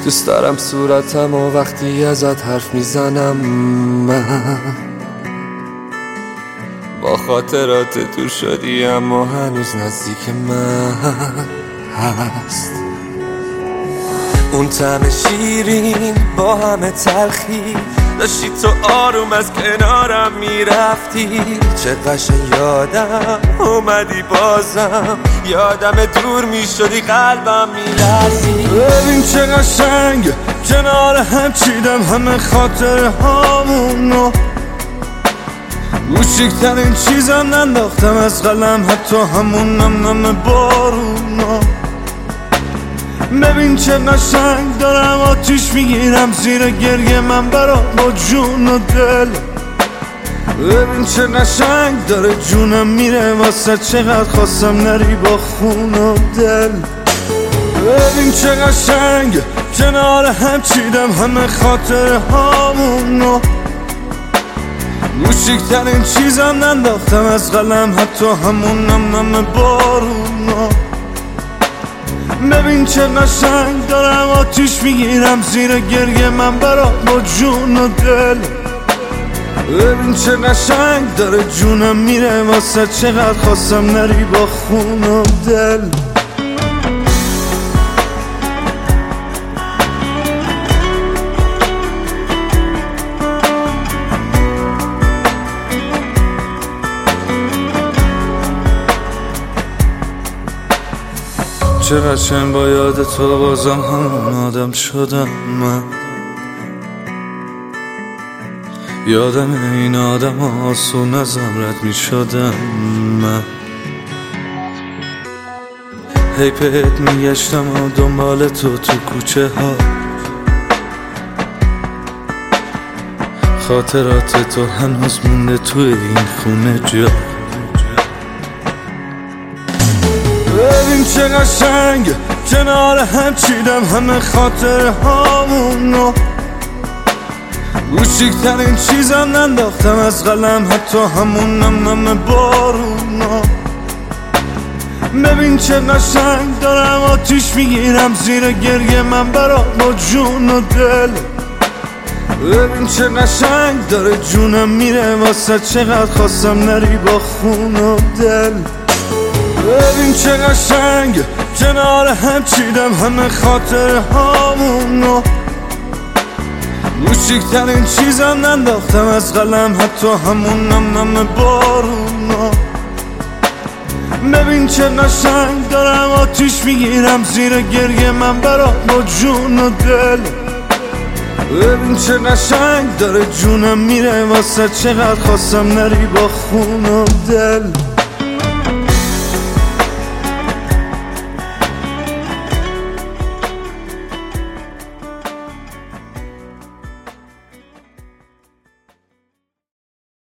دوست دارم صورتم و وقتی ازت حرف میزنم من با خاطرات دور شدی اما هنوز نزدیک من هست. اون طعم شیرین با همه تلخی داشتی تو آروم از کنارم میرفتی، چه قشنگ یادم اومدی بازم، یادم دور میشدی قلبم میلرزی. ببین چه قشنگ کنار هم چیدم همه خاطر هامونو، کوچیکترین چیزم ننداختم از قلم حتی همون نم بارونا. ببین چه قشنگ دارم آتیش میگیرم زیر گریه من برات با جون و دل. ببین چه قشنگ داره جونم میره واسه چقدر خواستم نری با خون و دل. ببین چه قشنگ کنار هم چیدم همه خاطر هامونو، کوچیکترین چیزم ننداختم از قلم حتی همون نم بارونا. ببین چه قشنگ دارم آتیش میگیرم زیر گریه من برات با جون و دل. ببین چه قشنگ داره جونم میره واسه چقدر خواستم نری با خون و دل. چه قشنگ با یاد تو بازم همون آدم شدم من، یادم این آدم آسون ازم رد می شدم من. هی بهت میگشتم و دنبال تو کوچه ها، خاطرات تو هنوز مونده توی این خونه جا. ببین چه قشنگ کنار هم چیدم همه خاطر هامونو، کوچیکترین چیزم ننداختم از قلم حتی همون نم بارونا. ببین چه قشنگ دارم آتیش میگیرم زیر گریه من برات با جون و دل. ببین چه قشنگ داره جونم میره واسه چقدر خواستم نری با خون و دل. ببین چه قشنگ کنار هم چیدم همه خاطر هامونو، کوچیکترین چیزم ننداختم از قلم حتی همون نم بارونا. ببین چه قشنگ دارم آتیش میگیرم زیر گریه من برات با جون و دل. ببین چه قشنگ داره جونم میره واسه چقدر خواستم نری با خون و دل.